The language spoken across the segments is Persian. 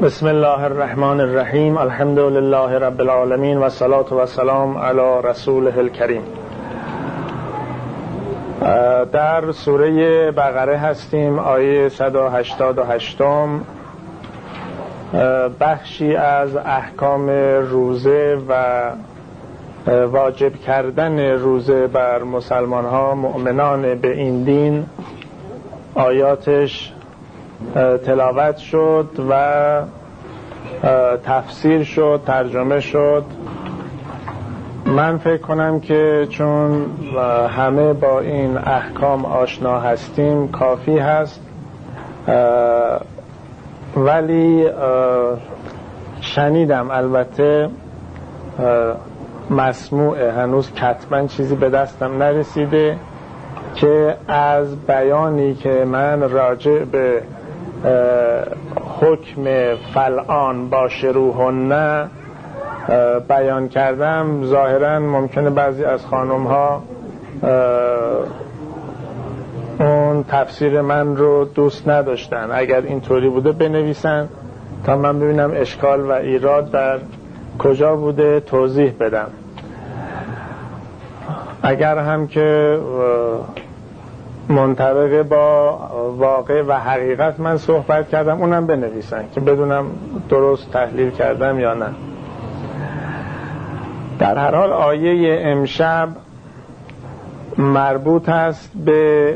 بسم الله الرحمن الرحیم. الحمد لله رب العالمین و الصلاة و السلام علی رسوله الکریم. در سوره بقره هستیم، آیه 188. بخشی از احکام روزه و واجب کردن روزه بر مسلمان ها مؤمنان به این دین آیاتش تلاوت شد و تفسیر شد، ترجمه شد. من فکر کنم که چون همه با این احکام آشنا هستیم کافی هست، ولی شنیدم، البته مسموعه، هنوز کتبا چیزی به دستم نرسیده، که از بیانی که من راجع به حکم فلعان باشروهن بیان کردم، ظاهرا ممکنه بعضی از خانم ها اون تفسیر من رو دوست نداشتن. اگر اینطوری بوده بنویسن تا من ببینم اشکال و ایراد در کجا بوده، توضیح بدم. اگر هم که منطبق با واقع و حقیقت من صحبت کردم اونم بنویسن که بدونم درست تحلیل کردم یا نه. در هر حال آیه امشب مربوط است به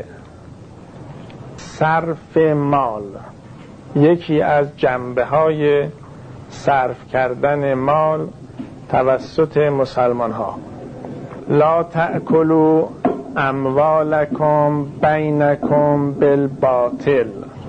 صرف مال، یکی از جنبه های صرف کردن مال توسط مسلمان ها. لا تأکلوا اموالکم بینکم بالباطل.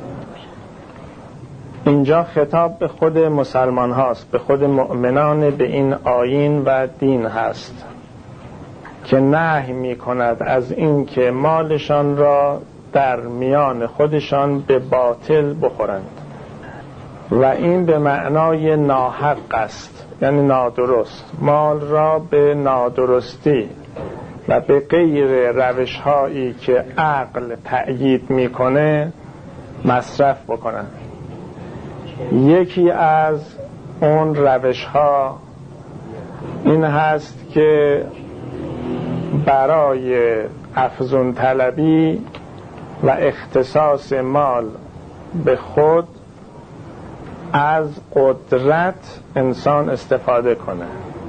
اینجا خطاب به خود مسلمان هاست، به خود مؤمنان به این آیین و دین هست که نهی می کند از این که مالشان را در میان خودشان به باطل بخورند، و این به معنای ناحق است، یعنی نادرست. مال را به نادرستی و به غیر روش هایی که عقل تأیید میکنه مصرف بکنن. یکی از اون روش ها این هست که برای افزون طلبی و اختصاص مال به خود از قدرت انسان استفاده کنه.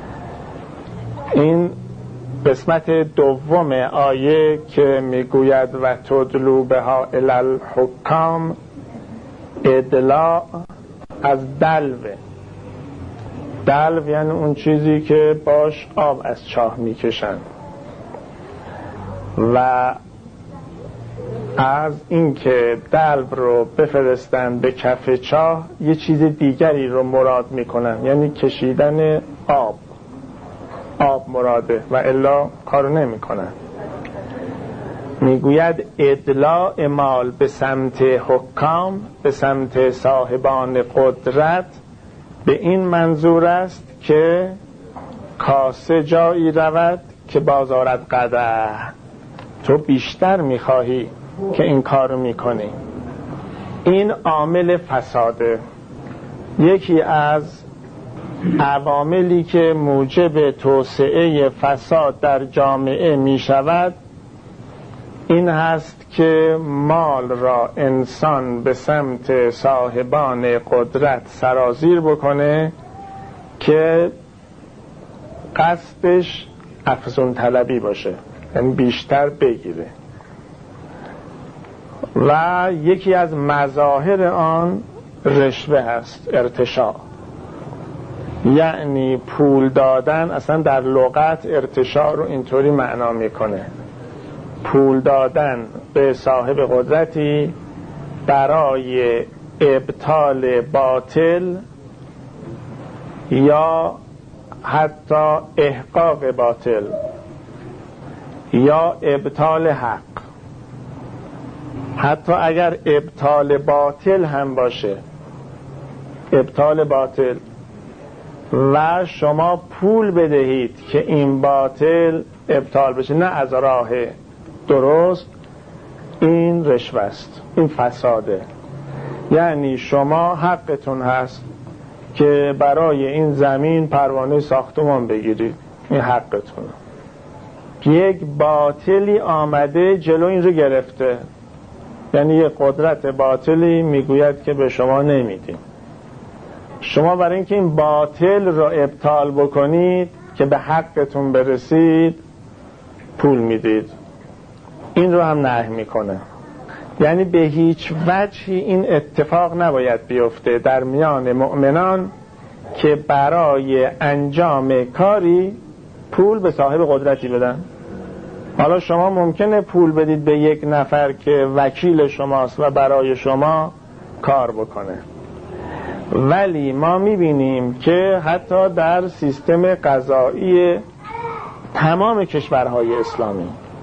این قسمت دوم آیه که میگوید و تدلو بها الی الحکام، ادلاع از دلو. دلو یعنی اون چیزی که باش آب از چاه میکشن، و از اینکه دلو رو بفرستن به کف چاه یه چیز دیگری رو مراد میکنن، یعنی کشیدن آب مراده و الا کارو نمی کنن. میگوید ادلاع مال به سمت حکام، به سمت صاحبان قدرت، به این منظور است که کاسه جایی رود که بازارت قدح. تو بیشتر میخواهی که این کارو میکنی. این عامل فساده. یکی از عواملی که موجب توسعه فساد در جامعه می شود این هست که مال را انسان به سمت صاحبان قدرت سرازیر بکنه که قصدش افزون طلبی باشه، یعنی بیشتر بگیره. و یکی از مظاهر آن رشوه هست، ارتشاء، یعنی پول دادن. اصلا در لغت ارتشاء رو اینطوری معنا میکنه: پول دادن به صاحب قدرتی برای ابطال باطل یا حتی احقاق باطل یا ابطال حق. حتی اگر ابطال باطل هم باشه، ابطال باطل، و شما پول بدهید که این باطل ابطال بشه، نه از راه درست، این رشوه است، این فساده. یعنی شما حقتون هست، که برای این زمین پروانه ساختمان بگیرید، این حقتونه. یک باطلی آمده جلو این رو گرفته، یعنی یک قدرت باطلی میگوید که به شما نمیدیم. شما برای اینکه این باطل رو ابطال بکنید که به حقتون برسید پول میدید. این رو هم نهی میکنه. یعنی به هیچ وجهی این اتفاق نباید بیفته در میان مؤمنان که برای انجام کاری پول به صاحب قدرتی بدن. حالا شما ممکنه پول بدید به یک نفر که وکیل شماست و برای شما کار بکنه، ولی ما میبینیم که حتی در سیستم قضایی تمام کشورهای اسلامی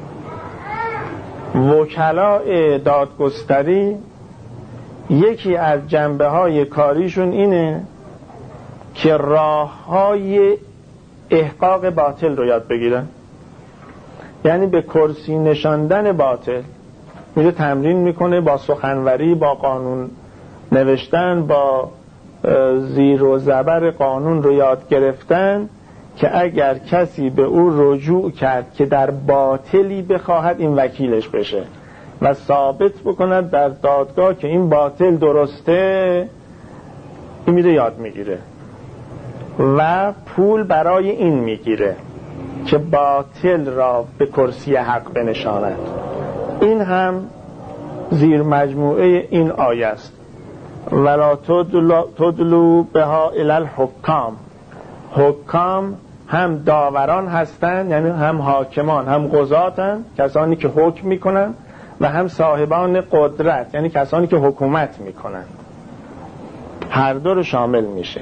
وکلاء دادگستری یکی از جنبه‌های کاریشون اینه که راه‌های احقاق باطل رو یاد بگیرن. یعنی به کرسی نشاندن باطل میره تمرین میکنه، با سخنوری، با قانون نوشتن، با زیر و زبر قانون رو یاد گرفتن که اگر کسی به او رجوع کرد که در باطلی بخواهد این وکیلش بشه و ثابت بکند در دادگاه که این باطل درسته، این میره یاد میگیره و پول برای این میگیره که باطل را به کرسی حق بنشاند. این هم زیر مجموعه این آیه است. ولا تدلو بها الی الحکام. حکام هم داوران هستند، یعنی هم حاکمان، هم قضاتن، کسانی که حکم میکنن، و هم صاحبان قدرت، یعنی کسانی که حکومت میکنن. هر دو رو شامل میشه.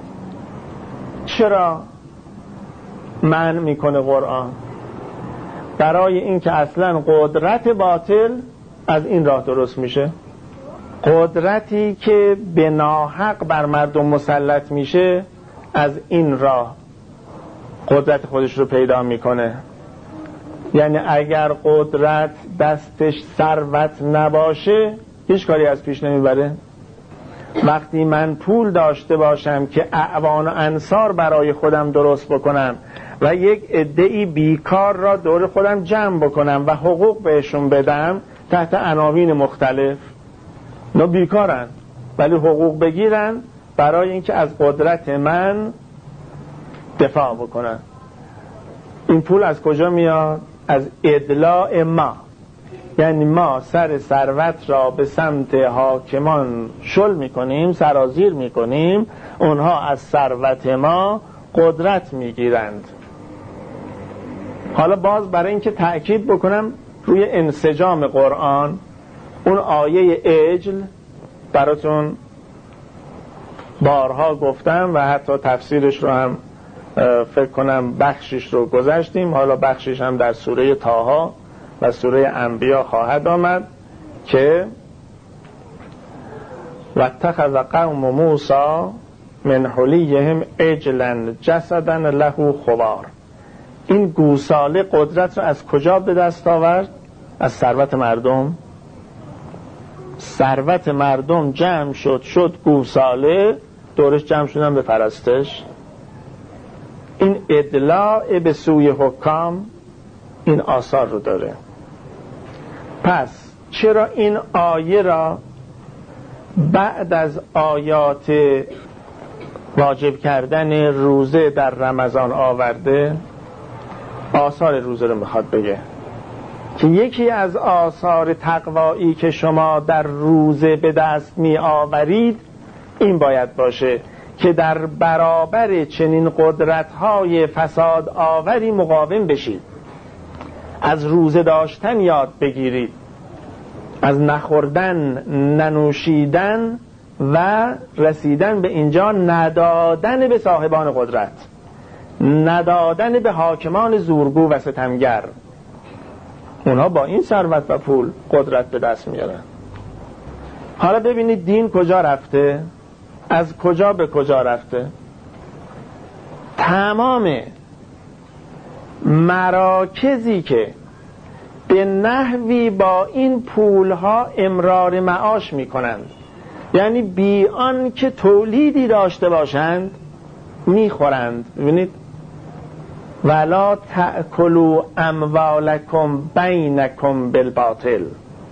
چرا منع میکنه قرآن؟ برای اینکه اصلا قدرت باطل از این راه درست میشه. قدرتی که به ناحق بر مردم مسلط میشه از این راه قدرت خودش رو پیدا میکنه. یعنی اگر قدرت دستش ثروت نباشه هیچ کاری از پیش نمیبره. وقتی من پول داشته باشم که اعوان و انصار برای خودم درست بکنم و یک عده‌ای بیکار را دور خودم جمع بکنم و حقوق بهشون بدم تحت عناوین مختلف، نه بیکارن ولی حقوق بگیرن برای اینکه از قدرت من دفاع بکنن. این پول از کجا میاد؟ از ادلاء ما. یعنی ما سر ثروت را به سمت حاکمان شل میکنیم، سرازیر میکنیم، اونها از ثروت ما قدرت میگیرند. حالا باز برای اینکه تأکید بکنم روی انسجام قرآن، اون آیه عجل براتون بارها گفتم و حتی تفسیرش رو هم فکر کنم بخشش رو گذاشتیم، حالا بخشش هم در سوره طه و سوره انبیا خواهد آمد که واتخذ قوم موسی من حلیهم عجلا جسدا له خوار. این گوساله قدرت رو از کجا به دست آورد؟ از ثروت مردم. ثروت مردم جمع شد گوساله، دورش جمع شدن به پرستش. این ادلاء به سوی حکام این آثار رو داره. پس چرا این آیه را بعد از آیات واجب کردن روزه در رمضان آورده؟ آثار روزه رو میخواد بگه که یکی از آثار تقوایی که شما در روزه به دست می آورید این باید باشه که در برابر چنین قدرت‌های فساد آوری مقاوم بشید. از روزه داشتن یاد بگیرید، از نخوردن، ننوشیدن و رسیدن به اینجا ندادن به صاحبان قدرت، ندادن به حاکمان زورگو و ستمگر. اونها با این ثروت و پول قدرت به دست میارن. حالا ببینید دین کجا رفته، از کجا به کجا رفته. تمام مراکزی که به نحوی با این پولها امرار معاش میکنند یعنی بی آن که تولیدی داشته باشند میخورند. ببینید ولا تأکلوا اموالکم بینکم بالباطل.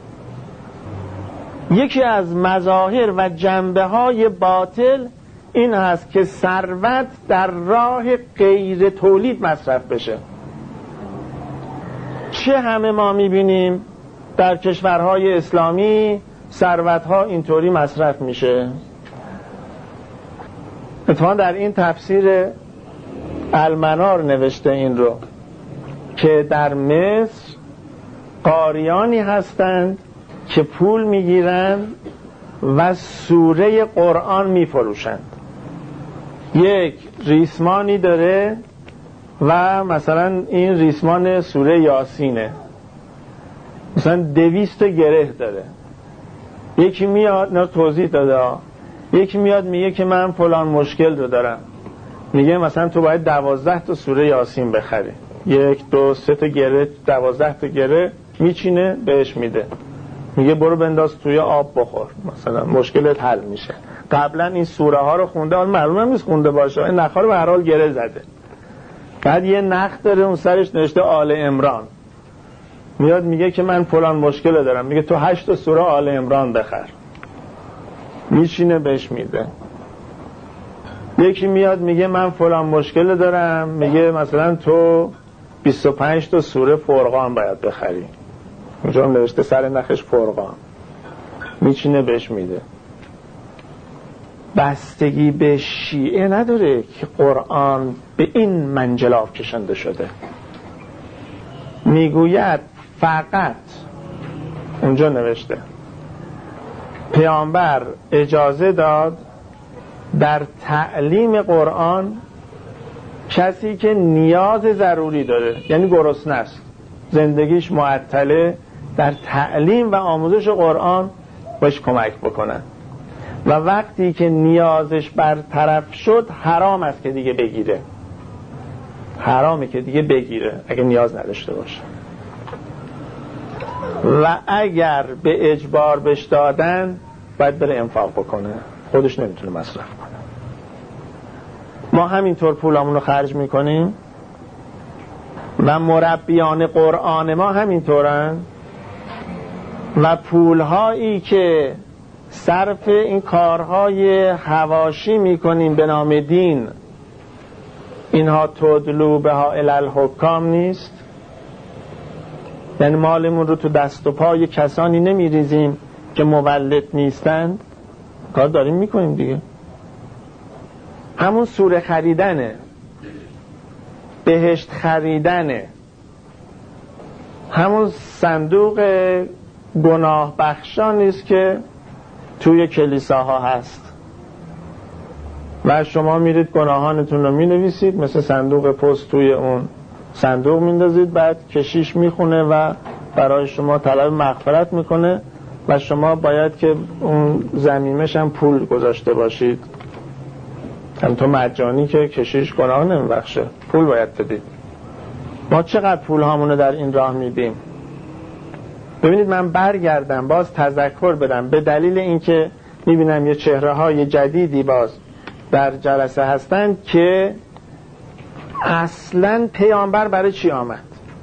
یکی از مظاهر و جنبه های باطل این هست که ثروت در راه غیر تولید مصرف بشه. چه همه ما میبینیم در کشورهای اسلامی ثروتها اینطوری مصرف میشه. اتفاقا در این تفسیر المنار نوشته این رو که در مصر قاریانی هستند که پول میگیرند و سوره قرآن میفروشند. یک ریسمانی داره و مثلا این ریسمان سوره یاسینه، مثلا 200 گره داره. یکی میاد، نه توضیح داده، یکی میاد میگه که من فلان مشکل رو دارم، میگه مثلا تو باید 12 تا سوره یاسین بخری. 1 2 3 تا گره، 12 تا گره میچینه بهش میده، میگه برو بنداز توی آب بخور، مثلا مشکلت حل میشه. قبلا این سوره ها رو خونده، حالا معلومه نیست خونده باشه، این نخا رو به هر حال گره زده. بعد یه نخ داره اون سرش نوشته آل عمران، میاد میگه که من فلان مشکل دارم، میگه تو 8 تا سوره آل عمران بخر، میشینه بهش میده. یکی میاد میگه من فلان مشکل دارم، میگه مثلا تو 25 تا سوره فرقان باید بخری، اونجا هم نوشته سر نخش فرقان، میچینه بهش میده. بستگی به شیعه نداره که قرآن به این منجلاف کشنده شده. میگوید فقط اونجا نوشته پیامبر اجازه داد در تعلیم قرآن کسی که نیاز ضروری داره، یعنی گرسنه است، زندگیش معطله، در تعلیم و آموزش قرآن باش کمک بکنن و وقتی که نیازش برطرف شد حرام است که دیگه بگیره، حرامه که دیگه بگیره اگه نیاز نداشته باشه. و اگر به اجبار بهش دادن باید بره انفاق بکنه، خودش نمیتونه مصرف کنه. ما همینطور پولامون رو خرج میکنیم و مربیان قرآن ما همینطورن و پولهایی که صرف این کارهای حواشی میکنیم به نام دین، اینها تدلو بها الی الحکام نیست. یعنی مالمون رو تو دست و پای کسانی نمیریزیم که مولد نیستند، کار داریم میکنیم دیگه. همون سوره خریدنه، بهشت خریدنه، همون صندوق گناه بخشانی است که توی کلیساها هست و شما میرید گناهانتون رو مینویسید، مثل صندوق پست توی اون صندوق میندازید، بعد کشیش میخونه و برای شما طلب مغفرت میکنه و شما باید که اون ضمیمش هم پول گذاشته باشید. هم تو مجانی که کشیش گناه نمیبخشه، پول باید بدید. ما چقدر پول هامونو در این راه میدیم؟ ببینید من برگردم باز تذکر بدم، به دلیل اینکه میبینم یه چهره های جدیدی باز در جلسه هستن که اصلا پیامبر برای چی آمد؟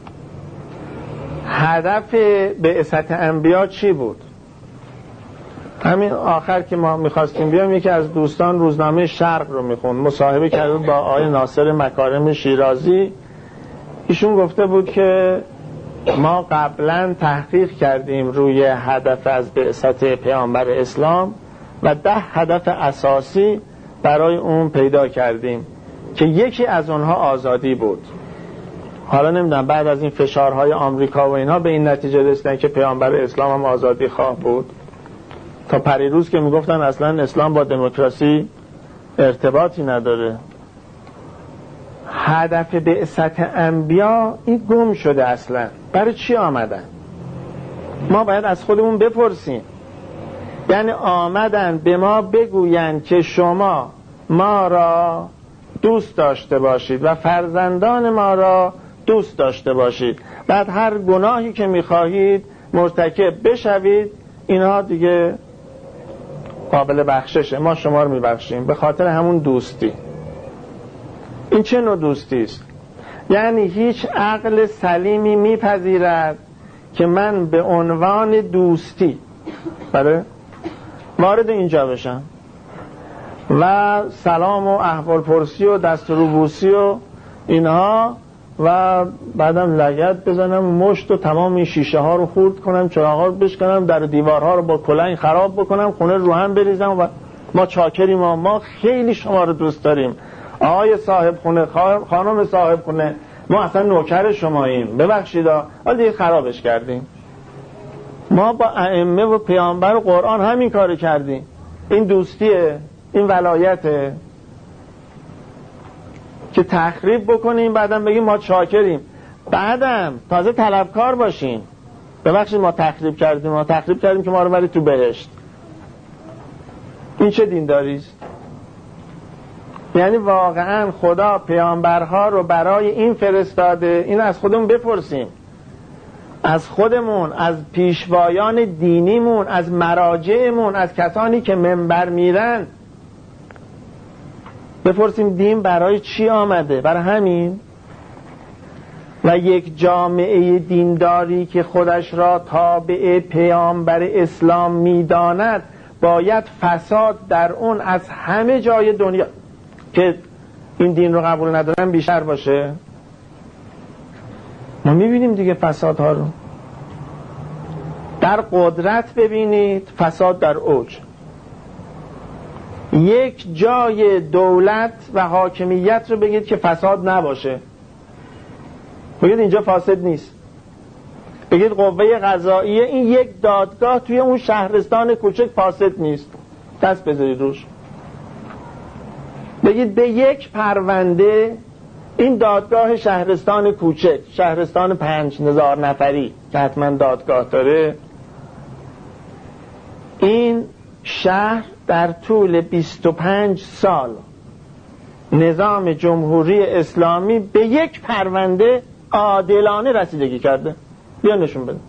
هدف بعثت انبیا چی بود؟ همین آخر که ما میخواستیم بیام، یکی از دوستان روزنامه شرق رو میخوند، مصاحبه کرده با آقای ناصر مکارم شیرازی. ایشون گفته بود که ما قبلا تحقیق کردیم روی هدف از بعثت پیامبر اسلام و 10 هدف اساسی برای اون پیدا کردیم که یکی از اونها آزادی بود. حالا نمیدونم بعد از این فشارهای آمریکا و اینها به این نتیجه رسیدن که پیامبر اسلام هم آزادی خواه بود. تا پریروز که میگفتن اصلا اسلام با دموکراسی ارتباطی نداره. هدف بعثت انبیا این گم شده اصلا. برای چی آمدن؟ ما باید از خودمون بپرسیم. یعنی آمدن به ما بگوین که شما ما را دوست داشته باشید و فرزندان ما را دوست داشته باشید، بعد هر گناهی که میخواهید مرتکب بشوید. اینها دیگه قابل بخششه، ما شما رو میبخشیم به خاطر همون دوستی. این چه نوع دوستی است؟ یعنی هیچ عقل سلیمی میپذیرد که من به عنوان دوستی وارد اینجا بشم و سلام و احوال پرسی و دست رو بوسی و اینها و بعدم لگد بزنم مشت و تمام این شیشه ها رو خورد کنم، چراغا رو بشکنم، در دیوارها رو با کلنگ خراب بکنم، خونه رو هم بریزم و ما چاکریم، ما خیلی شما رو دوست داریم آقای صاحب خونه، خانم صاحب خونه، ما اصلا نوکر شماییم، ببخشید حالا دیگه خرابش کردیم. ما با ائمه و پیامبر و قرآن همین کارو کردیم. این دوستیه، این ولایته که تخریب بکنیم بعدم بگیم ما چاکریم، بعدم تازه طلبکار باشیم ببخشید ما تخریب کردیم که ما رو برید تو بهشت. این چه دینداریست؟ یعنی واقعا خدا پیامبرها رو برای این فرستاده. این از خودمون بپرسیم، از خودمون، از پیشوایان دینیمون، از مراجعمون، از کسانی که منبر میرن بپرسیم دین برای چی آمده؟ برای همین. و یک جامعه دینداری که خودش را تابع پیامبر اسلام میداند باید فساد در اون از همه جای دنیا که این دین رو قبول ندارن بیشتر باشه. ما میبینیم دیگه فسادها رو در قدرت، ببینید فساد در اوج. یک جای دولت و حاکمیت رو بگید که فساد نباشه، بگید اینجا فاسد نیست. بگید قوه قضاییه، این یک دادگاه توی اون شهرستان کوچک فاسد نیست، دست بذارید روش. بگید به یک پرونده این دادگاه شهرستان کوچک، شهرستان 5000 نفری که حتما دادگاه داره، این شهر در طول 25 سال نظام جمهوری اسلامی به یک پرونده عادلانه رسیدگی کرده. بیا نشون بده.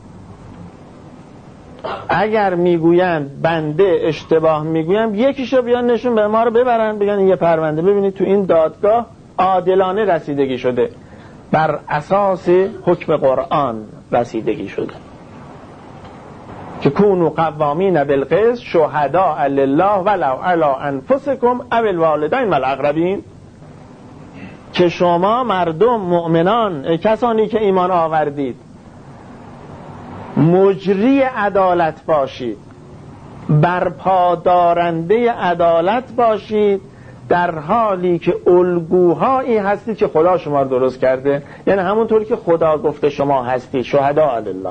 اگر میگویند بنده اشتباه میگویم، یکیشو بیان نشون بده، ما رو ببرن بگن یه پرونده ببینید تو این دادگاه عادلانه رسیدگی شده، بر اساس حکم قرآن رسیدگی شده که کونوا قوامین بالقسط شهداء لله ولو علی انفسکم او الوالدین والاقربین، که شما مردم مؤمنان، کسانی که ایمان آوردید، مجری عدالت باشید، برپادارنده عدالت باشید، در حالی که الگوهایی هستید که خدا شما رو درست کرده. یعنی همونطوری که خدا گفته شما هستید شهداء لله.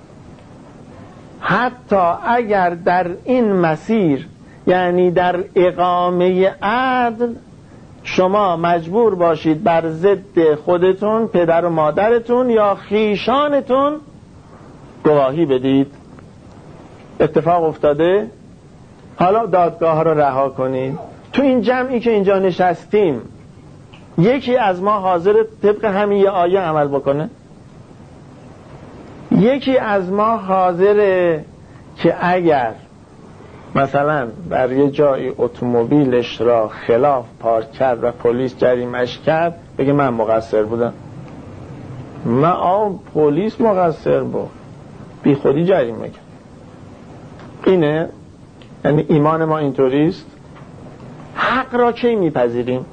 حتی اگر در این مسیر، یعنی در اقامه عدل، شما مجبور باشید بر ضد خودتون، پدر و مادرتون یا خیشانتون گواهی بدید. اتفاق افتاده؟ حالا دادگاه رو رها کنید. تو این جمعی که اینجا نشستیم یکی از ما حاضر طبق همین یه آیه عمل بکنه؟ یکی از ما حاضره که اگر مثلا در یه جایی اتومبیلش را خلاف پارک کرد و پلیس جریمش کرد بگه من مقصر بودم؟ پلیس مقصر بود، بی خودی جریمه کرد. اینه؟ یعنی ایمان ما اینطوریست؟ حق را کی میپذیریم؟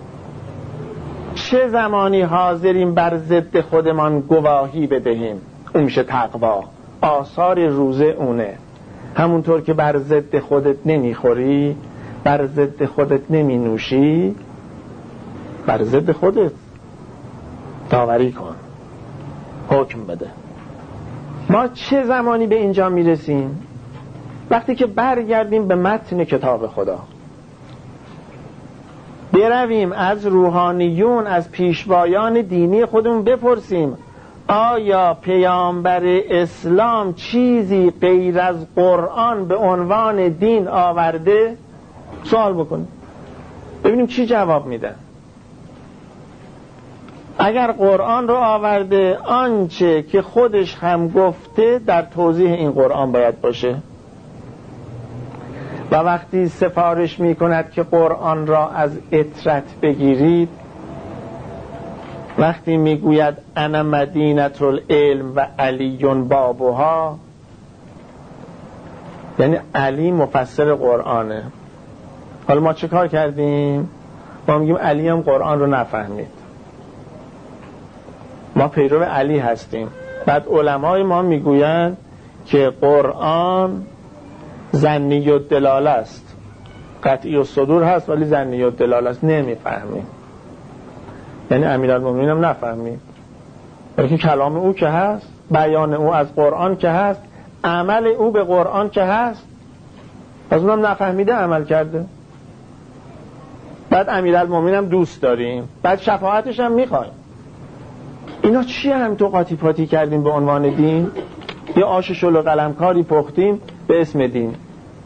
چه زمانی حاضریم بر ضد خودمان گواهی بدهیم؟ اون میشه تقوا. آثار روزه اونه. همونطور که بر ضد خودت نمیخوری، بر ضد خودت نمی نوشی، بر ضد خودت داوری کن، حکم بده. ما چه زمانی به اینجا میرسیم؟ وقتی که برگردیم به متن کتاب خدا، برویم از روحانیون، از پیشوایان دینی خودمون بپرسیم آیا پیامبر اسلام چیزی غیر از قرآن به عنوان دین آورده؟ سوال بکنیم ببینیم چی جواب میدن. اگر قرآن رو آورده، آنچه که خودش هم گفته در توضیح این قرآن باید باشه. و وقتی سفارش می کند که قرآن را از اطرت بگیرید، وقتی می گوید انا مدینة العلم و علی بابها، یعنی علی مفسر قرآنه. حالا ما چه کار کردیم؟ ما میگیم علی هم قرآن رو نفهمید، ما پیرو علی هستیم. بعد علمای ما میگویند که قرآن ظنی الدلاله است، قطعی الصدور هست ولی ظنی الدلاله است، نمیفهمیم. یعنی امیرالمومنین هم نفهمید، بلکه کلام او که هست، بیان او از قرآن که هست، عمل او به قرآن که هست، پس اونم نفهمیده عمل کرده. بعد امیرالمومنین هم دوست داریم، بعد شفاعتش هم میخوایم. اینا چیه هم تو قاطی پاتی کردیم به عنوان دین؟ یه آش شل و قلمکاری پختیم به اسم دین.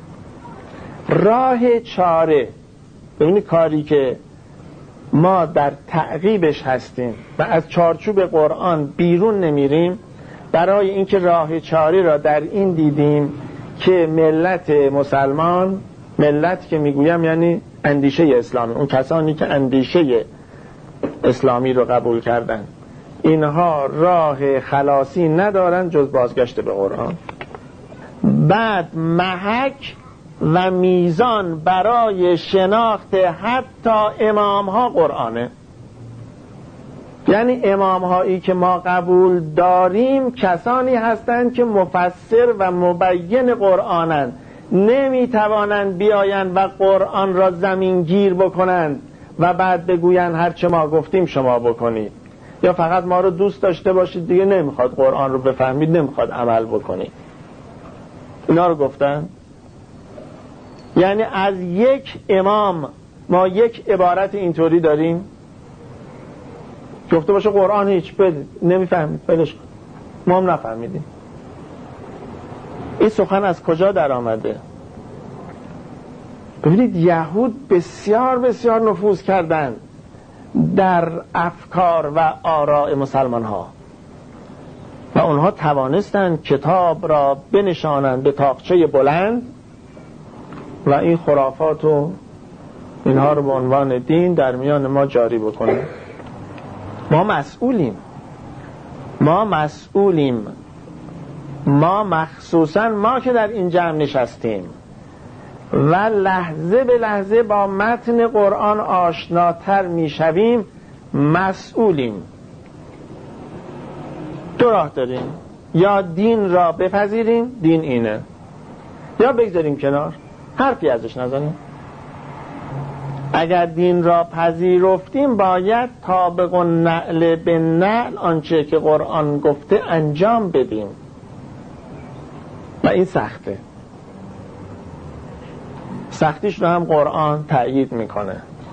راه چاره، ببینید کاری که ما در تعقیبش هستیم و از چارچوب قرآن بیرون نمیریم، برای اینکه راه چاره را در این دیدیم که ملت مسلمان، ملت که میگویم یعنی اندیشه اسلامی، اون کسانی که اندیشه اسلامی رو قبول کردن، اینها راه خلاصی ندارن جز بازگشت به قرآن. بعد محک و میزان برای شناخت حتی امام ها قرآنه. یعنی امام هایی که ما قبول داریم کسانی هستند که مفسر و مبین قرآنند، نمیتوانند بیایند و قرآن را زمین گیر بکنند و بعد بگویند هرچه ما گفتیم شما بکنید، یا فقط ما رو دوست داشته باشید دیگه نمیخواد قرآن رو بفهمید، نمیخواد عمل بکنید. اینا رو گفتن. یعنی از یک امام ما یک عبارت اینطوری داریم گفته باشه قرآن هیچ نمیفهمید، بلش کن، ما هم نفهمیدیم. این سخن از کجا در آمده؟ ببینید یهود بسیار بسیار نفوذ کردند در افکار و آراء مسلمان ها و اونها توانستند کتاب را بنشانند به طاقچه بلند و این خرافات و اینها رو به عنوان دین در میان ما جاری بکنند. ما مسئولیم، ما مخصوصا ما که در این جمع نشستیم و لحظه به لحظه با متن قرآن آشناتر میشویم، مسئولیم. دو راه داریم، یا دین را بپذیریم، دین اینه، یا بگذاریم کنار، حرفی ازش نزنیم. اگر دین را پذیرفتیم باید طابق النعل به نعل آنچه که قرآن گفته انجام بدیم و این سخته. سختیش رو هم قرآن تأیید میکنه.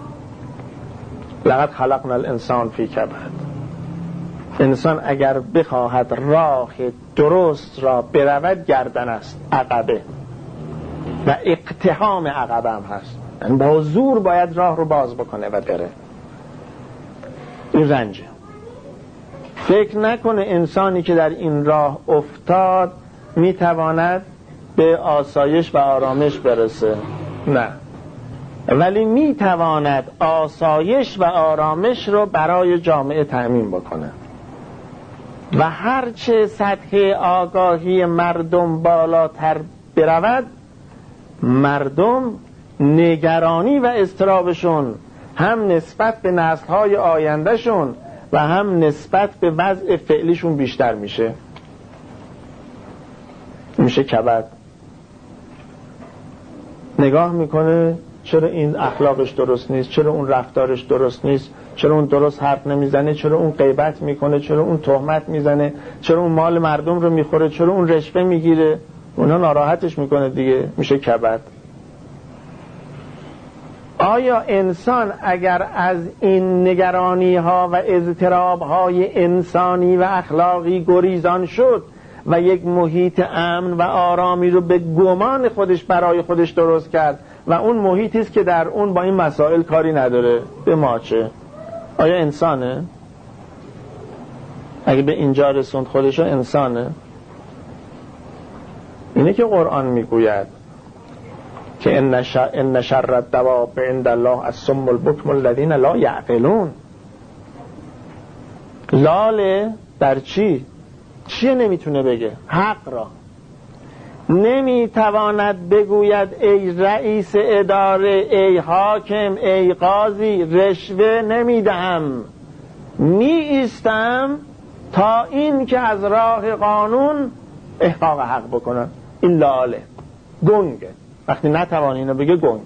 لقد خلقنا الانسان فی کبد. انسان اگر بخواهد راه درست را برود گردن است، عقبه و اقتحام عقبه هم هست، یعنی با زور باید راه رو باز بکنه و بره. این رنجه. فکر نکنه انسانی که در این راه افتاد میتواند به آسایش و آرامش برسه، نه، ولی میتواند آسایش و آرامش رو برای جامعه تأمین بکنه و هرچه سطح آگاهی مردم بالاتر برود، مردم نگرانی و اضطرابشون هم نسبت به نسل‌های آیندهشون و هم نسبت به وضع فعلیشون بیشتر میشه کبد. نگاه میکنه چرا این اخلاقش درست نیست، چرا اون رفتارش درست نیست، چرا اون درست حرف نمیزنه، چرا اون غیبت میکنه، چرا اون تهمت میزنه، چرا اون مال مردم رو میخوره، چرا اون رشوه میگیره. اونا ناراحتش میکنه دیگه، میشه کبد. آیا انسان اگر از این نگرانی ها و اضطراب های انسانی و اخلاقی گریزان شد و یک محیط امن و آرامی رو به گمان خودش برای خودش درست کرد و اون محیطی است که در اون با این مسائل کاری نداره، به ما چه؟ آیا انسانه؟ اگه به اینجا رسوند خودشو انسانه؟ اینه که قرآن میگوید که ان شر الدواب عند الله الصم البکم الذین لا یعقلون. لاله در چی نمیتونه بگه؟ حق را نمیتواند بگوید ای رئیس اداره، ای حاکم، ای قاضی، رشوه نمیدهم، می ایستم تا این که از راه قانون احقاق حق بکنن. این لاله گنگه. وقتی نتواند اینو بگه گنگ.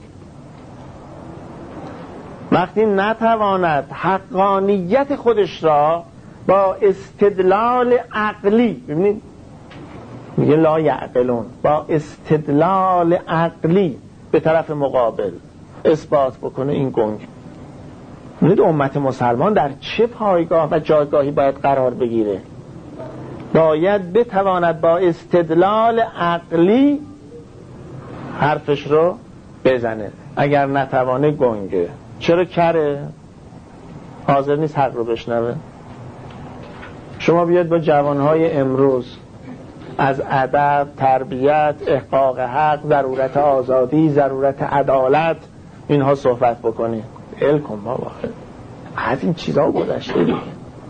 وقتی نتواند حقانیت خودش را با استدلال عقلی، ببینید میگه لا یعقلون، با استدلال عقلی به طرف مقابل اثبات بکنه، این گنگ. ببینید امت مسلمان در چه پایگاه و جایگاهی باید قرار بگیره؟ باید بتواند با استدلال عقلی حرفش رو بزنه. اگر نتوانه گنگه. چرا کره؟ حاضر نیست حق رو بشنوه. شما بیاد با جوانهای امروز از ادب، تربیت، احقاق حق، ضرورت آزادی، ضرورت عدالت اینها صحبت بکنید. کن ما واقعا از این چیزها گذشته دیگه.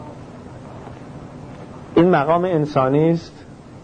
این مقام انسانی است.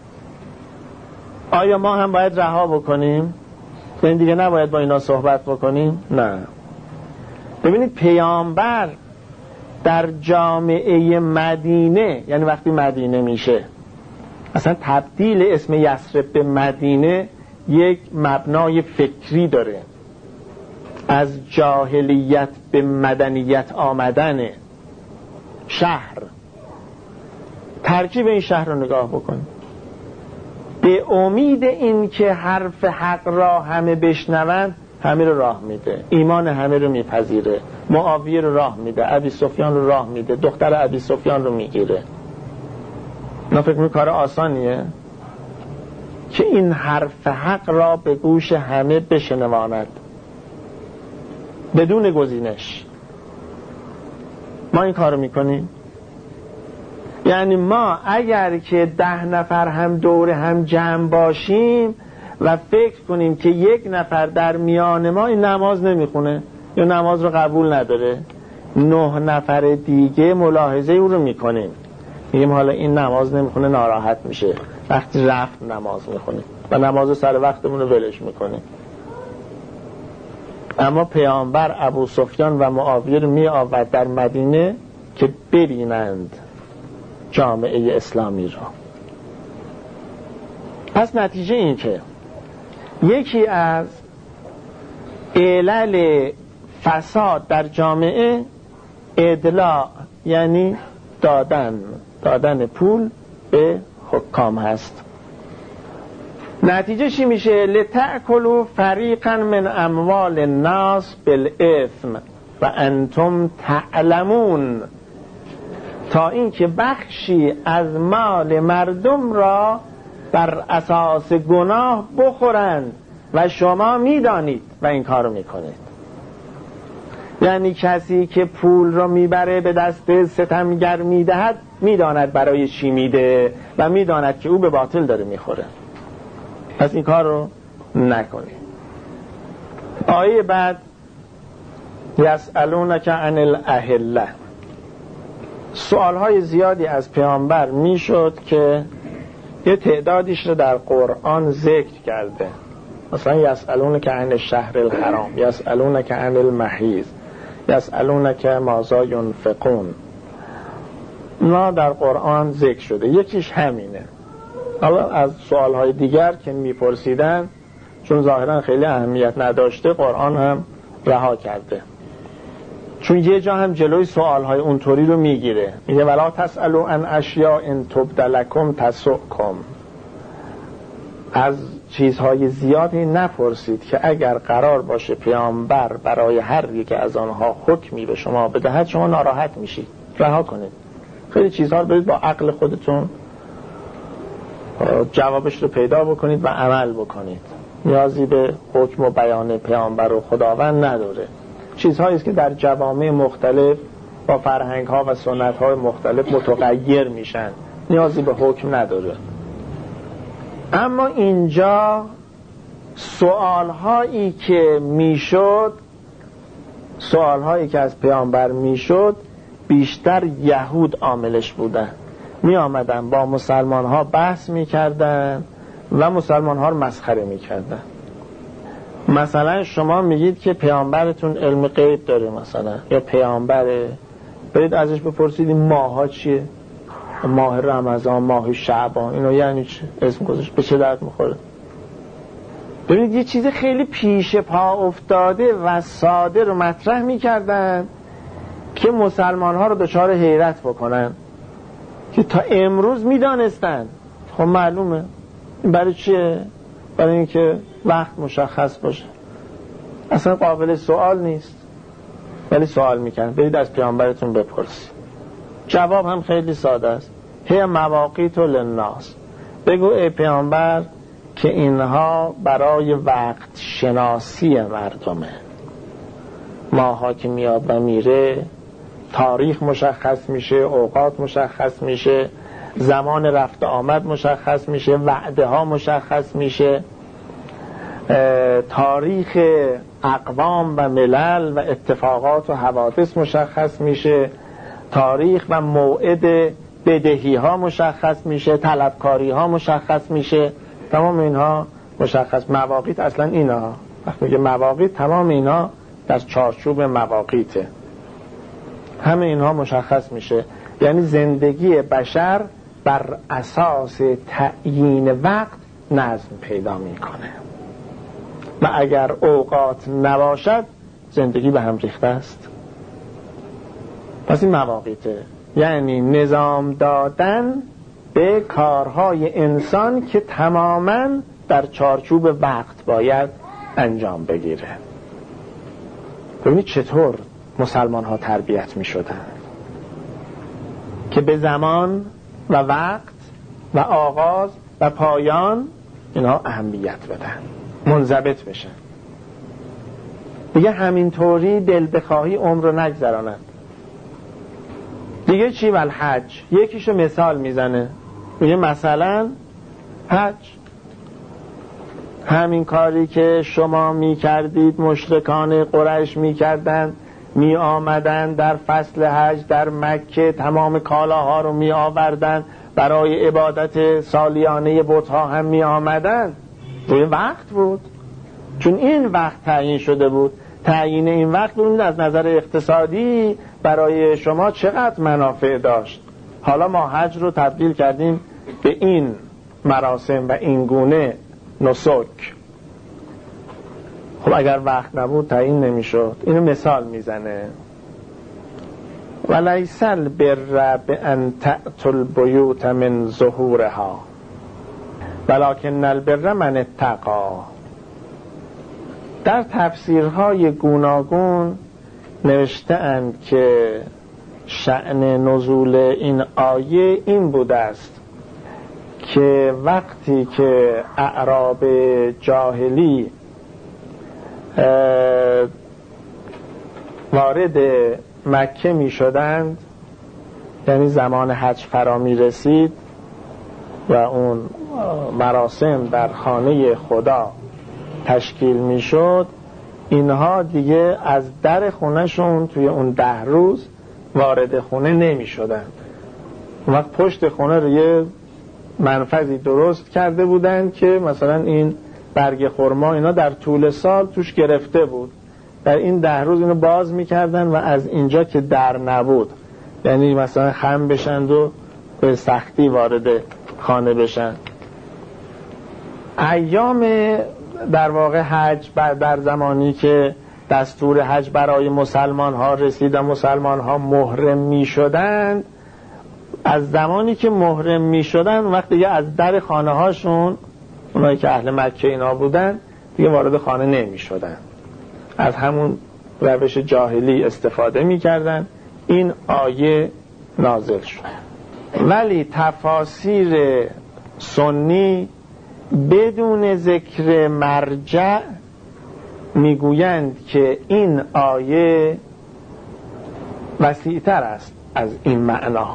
آیا ما هم باید رها بکنیم؟ این دیگه نباید با اینا صحبت بکنیم؟ نه. ببینید پیامبر در جامعه مدینه، یعنی وقتی مدینه میشه، اصلا تبدیل اسم یثرب به مدینه یک مبنای فکری داره. از جاهلیت به مدنیت آمدن شهر. ترکیب این شهر رو نگاه بکنید. به امید این که حرف حق را همه بشنوند، همه رو راه میده، ایمان همه رو میپذیره، معاویه رو راه میده، ابی سفیان رو راه میده، دختر ابی سفیان رو میگیره. نه فکر می کار آسانیه که این حرف حق را به گوش همه بشنواند بدون گزینش. ما این کار رو میکنیم. یعنی ما اگر که 10 نفر هم دور هم جمع باشیم و فکر کنیم که یک نفر در میان ما این نماز نمیخونه یا نماز رو قبول نداره، 9 نفر دیگه ملاحظه او رو میکنیم، میگیم حالا این نماز نمیخونه، ناراحت میشه، وقتی رفت نماز میخونه و نماز سر وقتمون رو ولش میکنیم. اما پیامبر ابو سفیان و معاویه رو می آورد در مدینه که ببینند جامعه اسلامی را. پس نتیجه این که یکی از علل فساد در جامعه ادلاع، یعنی دادن پول به حکام هست. نتیجه چی میشه؟ لتأکلوا فریقا من اموال الناس بالاثم و انتم تعلمون، تا اینکه بخشی از مال مردم را بر اساس گناه بخورند و شما میدانید و این کارو میکنید. یعنی کسی که پول را میبره به دست ستمگر میدهد، میداند برای چی میده و میداند که او به باطل داره میخوره. پس این کار رو نکنید. آیه بعد یسألونک عن الاهله. سوالهای زیادی از پیامبر میشد که یه تعدادیش رو در قرآن ذکر کرده. مثلا یسألونک عن الشهر الحرام، یسألونک عن المحیض، یسألونک ماذا ینفقون. اینا در قرآن ذکر شده. یکیش همینه. حالا از سوالهای دیگر که میپرسیدن، چون ظاهرا خیلی اهمیت نداشته، قرآن هم رها کرده. چون یه جا هم جلوی سوالهای اونطوری رو میگیره، میگه ولا تسألوا عن اشیاء ان تبد لکم تسؤکم. از چیزهای زیادی نپرسید که اگر قرار باشه پیامبر برای هر یک از آنها حکمی به شما بدهد شما ناراحت میشید. رها کنید. خیلی چیزها رو برید با عقل خودتون جوابش رو پیدا بکنید و عمل بکنید. نیازی به حکم و بیان پیامبر و خداوند نداره. چیزهایی است که در جوامع مختلف با فرهنگ ها و سنت های مختلف متغیر میشن، نیازی به حکم نداره. اما اینجا سوالهایی که از پیامبر میشد بیشتر یهود عاملش بودن. می آمدن با مسلمان ها بحث می کردن و مسلمان ها رو مسخره می کردن. مثلا شما میگید که پیامبرتون علم غیب داره مثلا، یا پیامبره، برید ازش بپرسید این ماه ها چیه، ماه رمضان، ماه شعبان، اینو یعنی چه، اسم گذاشت، به چه درد میخوره؟ ببینید یه چیز خیلی پیش پا افتاده و ساده رو مطرح میکردن که مسلمان ها رو دچار حیرت بکنن، که تا امروز میدانستن. خب معلومه برای چیه؟ برای اینکه وقت مشخص باشه، اصلا قابل سوال نیست، ولی سوال میکنن. برید از پیامبرتون بپرسید. جواب هم خیلی ساده است، هی مواقیت للناس. بگو ای پیامبر که اینها برای وقت شناسی مردمه، ماها که میاد و میره، تاریخ مشخص میشه، اوقات مشخص میشه، زمان رفت آمد مشخص میشه، وعده ها مشخص میشه، تاریخ اقوام و ملل و اتفاقات و حوادث مشخص میشه، تاریخ و موعد بدهی ها مشخص میشه، طلبکاری ها مشخص میشه، تمام اینها مشخص. مواقیت اصلا اینها، وقتی میگه مواقیت، تمام اینها در چارچوب مواقیته، همه اینها مشخص میشه. یعنی زندگی بشر بر اساس تعیین وقت نظم پیدا میکنه و اگر اوقات نباشد زندگی به هم ریخته است. پس این مواقیته، یعنی نظام دادن به کارهای انسان که تماماً در چارچوب وقت باید انجام بگیره. ببینید چطور مسلمان ها تربیت می شدن که به زمان و وقت و آغاز و پایان اینها اهمیت بدن، منضبط بشن. دیگه همینطوری دل بخواهی عمر رو نگذرانند. دیگه چی؟ والحج. یکیشو مثال میزنه، میگه مثلا حج، همین کاری که شما میکردید مشرکان قریش میکردن، می آمدن در فصل حج در مکه تمام کالاها رو می آوردن، برای عبادت سالیانه بت‌ها هم می آمدن. روی وقت بود، چون این وقت تعیین شده بود. تعیین این وقت بود از نظر اقتصادی برای شما چقدر منافع داشت. حالا ما حج رو تبدیل کردیم به این مراسم و این گونه نسک. خب اگر وقت نبود تعیین نمیشد. اینو مثال میزنه. ولیس البر بان تأتوا البیوت من ظهورها ولکن البر من اتقی. در تفسیرهای گوناگون نوشته‌اند که شأن نزول این آیه این بوده است که وقتی که اعراب جاهلی وارد مکه می شدند، یعنی زمان حج فرا می رسید و اون مراسم در خانه خدا تشکیل می شد، اینها دیگه از در خونهشون توی اون 10 روز وارد خونه نمی شدند. اون وقت پشت خونه رو یه منفذی درست کرده بودند که مثلا این برگ خرما اینا در طول سال توش گرفته بود، در این 10 روز اینو باز میکردن و از اینجا که در نبود، یعنی مثلا خم بشند و به سختی وارد خانه بشن. ایام در واقع حج در زمانی که دستور حج برای مسلمان ها رسید و مسلمان ها محرم می شدند، از زمانی که محرم می شدند وقتی دیگه از در خانه هاشون، اونایی که اهل مکه اینا بودن، دیگه وارد خانه نمی شدن، از همون روش جاهلی استفاده می کردن. این آیه نازل شد. ولی تفاسیر سنی بدون ذکر مرجع میگویند که این آیه وسیع‌تر است از این معنا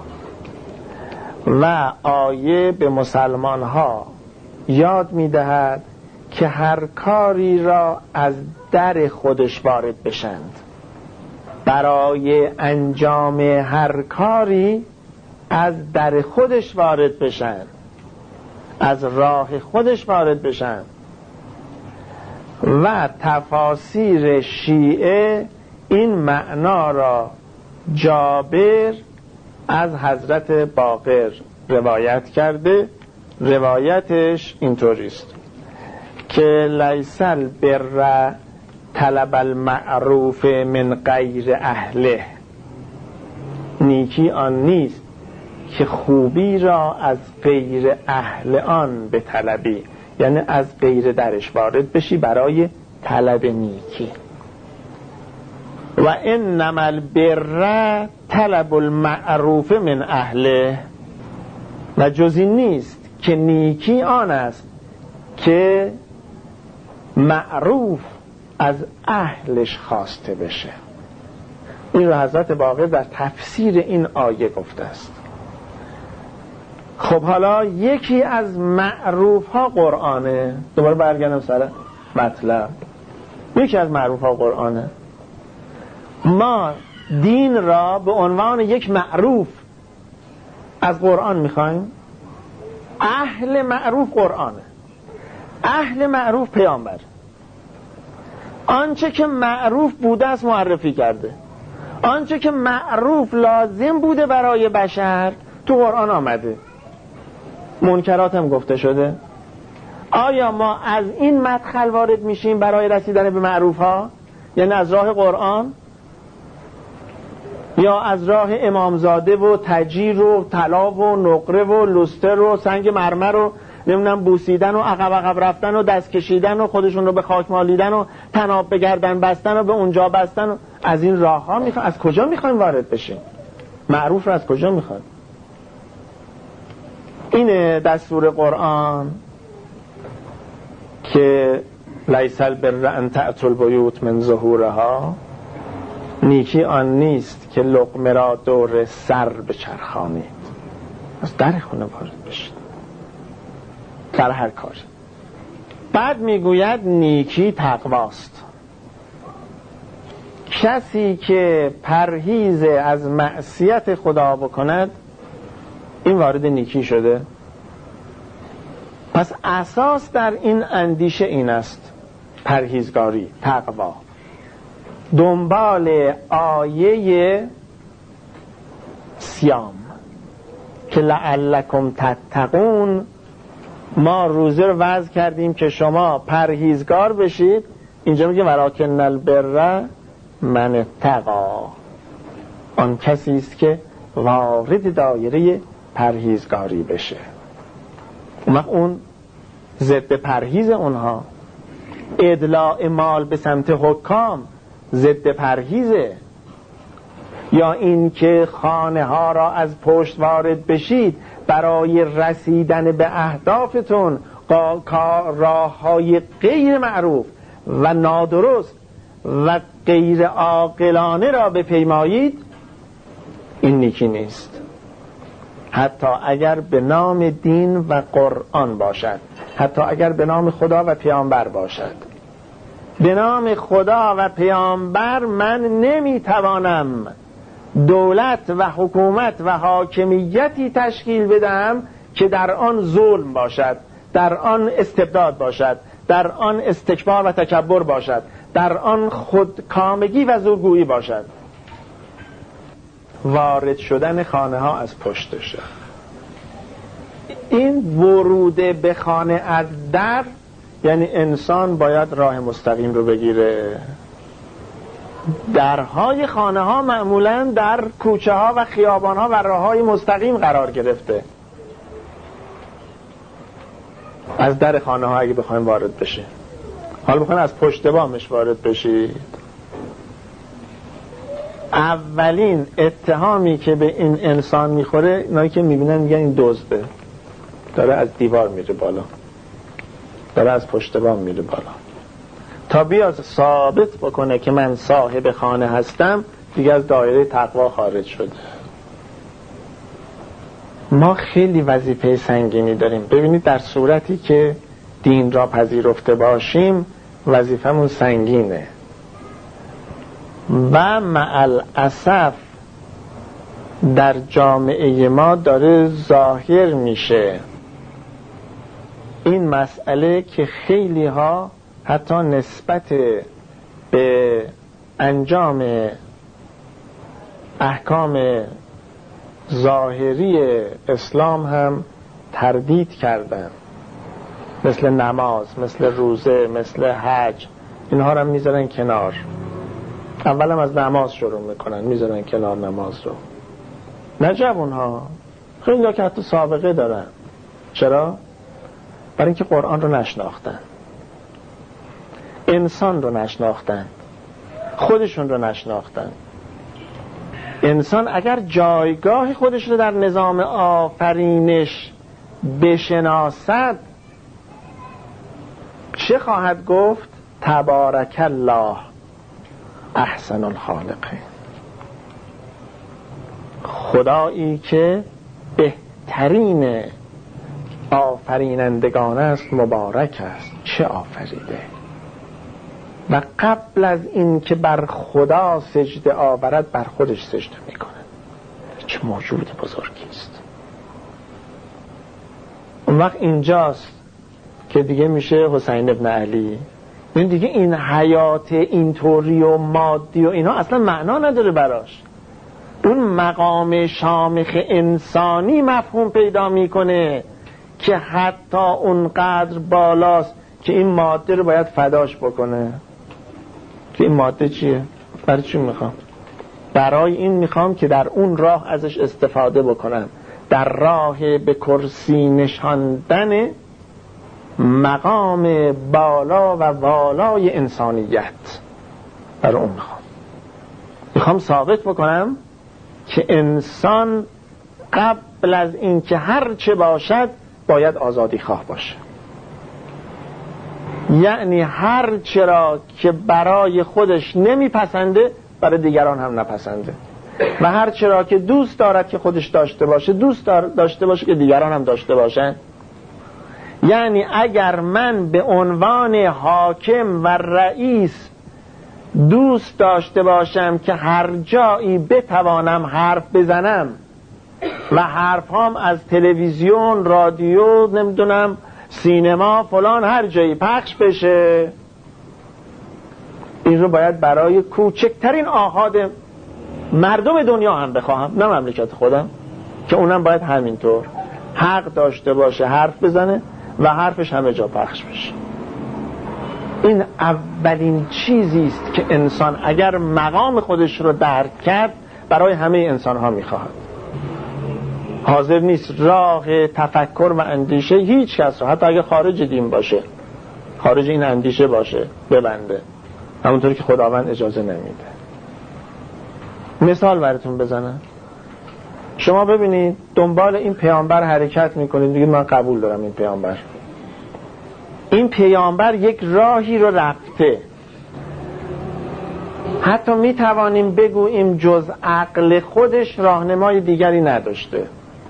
و آیه به مسلمان ها یاد میدهد که هر کاری را از در خودش وارد بشند. برای انجام هر کاری از در خودش وارد بشن، از راه خودش وارد بشن. و تفاسیر شیعه این معنا را جابر از حضرت باقر روایت کرده. روایتش اینطوریست که لیس البر طلب المعروف من غیر اهله، نیکی آن نیست که خوبی را از غیر اهل آن به طلبی، یعنی از غیر درش وارد بشی برای طلب نیکی. و انما البر طلب المعروف من اهله، و جز این نیست که نیکی آن است که معروف از اهلش خواسته بشه. این رو حضرت باقر در تفسیر این آیه گفته است. خب حالا یکی از معروف ها قرآنه. دوباره برگردم سر مطلب. یکی از معروف ها قرآنه. ما دین را به عنوان یک معروف از قرآن میخوایم. اهل معروف قرآنه، اهل معروف پیامبر. آنچه که معروف بوده است معرفی کرده، آنچه که معروف لازم بوده برای بشر تو قرآن آمده. منکرات هم گفته شده. آیا ما از این مدخل وارد میشیم برای رسیدن به معروف ها؟ یعنی از راه قرآن یا از راه امامزاده و تجیر و طلا و نقره و لستر و سنگ مرمر و نمیدونم بوسیدن و عقب رفتن و دست کشیدن و خودشون رو به خاک مالیدن و تناب به گردن بستن و به اونجا بستن و از این راه ها از کجا میخوایم وارد بشیم؟ معروف رو از کجا میخوایم؟ این دستور قرآن که لیس البر ان تأتوا البیوت من ظهورها، نیکی آن نیست که لقمه را دور سر بچرخانید، از در خونه وارد بشید در هر کاری. بعد میگوید نیکی تقواست. کسی که پرهیز از معصیت خدا بکند این وارد نیکی شده. پس اساس در این اندیشه این است، پرهیزگاری، تقوا. دنبال آیه صیام که لعلکم تتقون، ما روزه رو وضع کردیم که شما پرهیزگار بشید. اینجا میگه ولکن البر من اتقی، آن کسی است که وارد دایره پرهیزگاری بشه. اون ضد پرهیز اونها. ادلاع مال به سمت حکام ضد پرهیزه. یا این که خانه ها را از پشت وارد بشید برای رسیدن به اهدافتون راه های غیر معروف و نادرست و غیر عاقلانه را بپیمایید، این نیکی نیست. حتی اگر به نام دین و قرآن باشد، حتی اگر به نام خدا و پیامبر باشد. به نام خدا و پیامبر من نمیتوانم دولت و حکومت و حاکمیتی تشکیل بدم که در آن ظلم باشد، در آن استبداد باشد، در آن استکبار و تکبر باشد، در آن خودکامگی و زورگویی باشد. وارد شدن خانه ها از پشتشه. این ورود به خانه از در، یعنی انسان باید راه مستقیم رو بگیره. درهای خانه ها معمولا در کوچه ها و خیابان ها و راه های مستقیم قرار گرفته. از در خانه ها اگه بخوایم وارد بشیم، حالا بخوایم از پشت بامش وارد بشید، اولین اتهامی که به این انسان میخوره اینایی که میبینن میگن این دزده، داره از دیوار میره بالا، داره از پشت بام میره بالا. تا بیاد ثابت بکنه که من صاحب خانه هستم، دیگه از دایره تقوا خارج شده. ما خیلی وظیفه سنگینی داریم. ببینید در صورتی که دین را پذیرفته باشیم وظیفمون سنگینه و مع الاسف در جامعه ما داره ظاهر میشه این مسئله که خیلی ها حتی نسبت به انجام احکام ظاهری اسلام هم تردید کردن، مثل نماز، مثل روزه، مثل حج. اینها رو هم میذارن کنار. اولم از نماز شروع میکنن، میذارن کنار نماز رو. نه جوانها، خیلی ها که حتی سابقه دارن. چرا؟ برای اینکه قرآن رو نشناختن، انسان رو نشناختن، خودشون رو نشناختن. انسان اگر جایگاه خودش رو در نظام آفرینش بشناسد چه خواهد گفت؟ تبارک الله احسن الخالقین. خدایی که بهترین آفرینندگان است مبارک است. چه آفریده؟ و قبل از این که بر خدا سجده آورد بر خودش سجده میکنه. چه موجود بزرگی است. اون وقت اینجاست که دیگه میشه حسین ابن علی. این دیگه این حیات اینطوری و مادی و اینا اصلا معنا نداره براش. اون مقام شامخ انسانی مفهوم پیدا میکنه که حتی اونقدر بالاست که این ماده رو باید فداش بکنه. که این ماده چیه؟ برای چی میخوام؟ برای این میخوام که در اون راه ازش استفاده بکنم، در راه به کرسی نشاندن مقام بالا و والای انسانیت. برای اون میخوام ثابت بکنم که انسان قبل از این که هر چه باشد باید آزادی خواه باشه. یعنی هر چرا که برای خودش نمیپسنده برای دیگران هم نپسنده، و هر چرا که دوست دارد که خودش داشته باشه دوست داشته باشه که دیگران هم داشته باشن. یعنی اگر من به عنوان حاکم و رئیس دوست داشته باشم که هر جایی بتوانم حرف بزنم و حرفام از تلویزیون، رادیو، نمیدونم سینما، فلان هر جایی پخش بشه، این رو باید برای کوچکترین آحاد مردم دنیا هم بخواهم، نه مملکت خودم، که اونم باید همینطور حق داشته باشه حرف بزنه و حرفش همه جا پخش بشه. این اولین چیزی است که انسان اگر مقام خودش رو درک کرد برای همه انسان ها میخواهد. حاضر نیست راه تفکر و اندیشه هیچ کس رو، حتی اگر خارج دین باشه، خارج این اندیشه باشه، ببنده، همونطوری که خداوند اجازه نمیده. مثال براتون بزنم. شما ببینید دنبال این پیامبر حرکت میکنید، دیگه من قبول دارم این پیامبر یک راهی رو رفته، حتی میتوانیم بگوییم جز عقل خودش راهنمای دیگری نداشته.